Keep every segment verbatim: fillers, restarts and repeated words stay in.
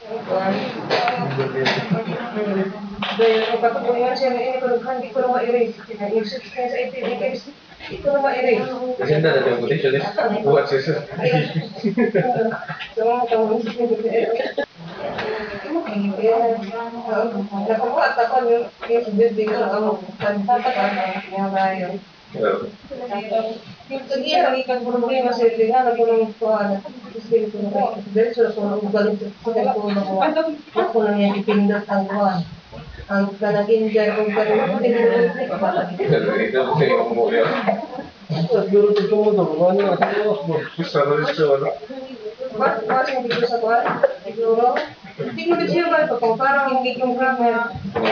Dahil kapatuloyan siya na ini ko hindi ko na ma-erase. Kina-erase kaya sa ito, i-erase. Hindi ko na ma-erase. Kasi hindi na yung condition eh. Buhat siya siya. So, mga tawag sa nakuha at ako yung building ko ang pagpapatan ng bayan. Yung kaya ang problema sa ilihan ako ng kuhaan. Dahil sa kung galing sa telepono ko, ako lang yung ipindot ang kuhaan. Ang kanag-injure kung kanang pinindot ni kapatid. Ito mo kayo ang muli. Siguro ito mo ito, kung ano sa buwas mo. Gusto mo rin siya, ano? Bakit ba siya dito sa kuhaan? Siguro, hindi mo din siya ba ito kung parang hindi yung grammar.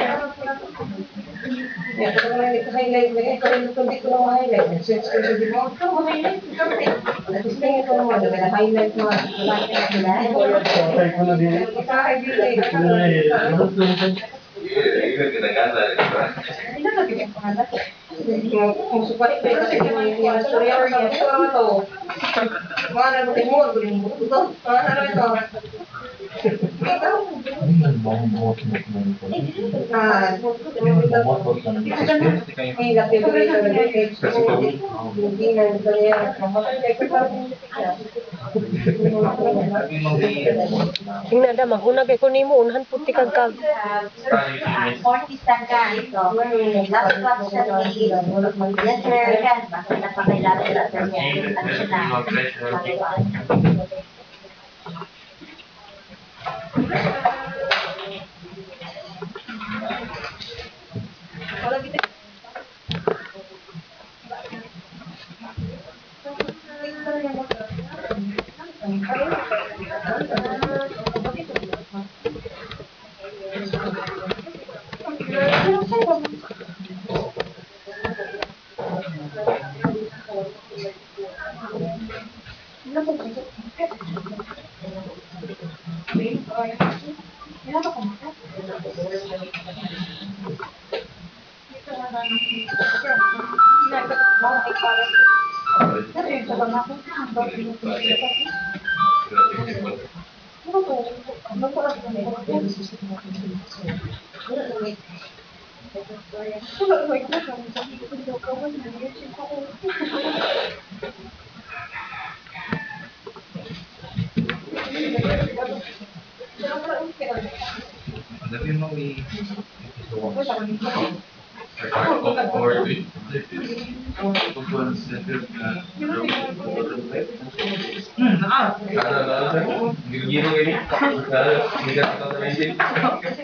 Ya, kalau yang itu highlight lagi, kalau itu hindi ko lang highlight, search ko sa dito, ito mo highlight, ito mo. Gusto niya ito mo, dahil highlight mo. Patay ko na din. Ikahay dito eh. Iya, kinagana rin ba? Kung supat ito, kasi yung storya ko sa ito, ito. Mga nalutin mo, ito, mga nalutin ito. Ah, Tingnan da maghuna kay kun nimo unhan puti kag kag. forty seconds. So, last question is, yes sir, yan. Basta napakailangan sila sir niya. Ano siya na? Dali mo i- Or wait. Ano, ano, sir? Giro-giro ini. Hindi ka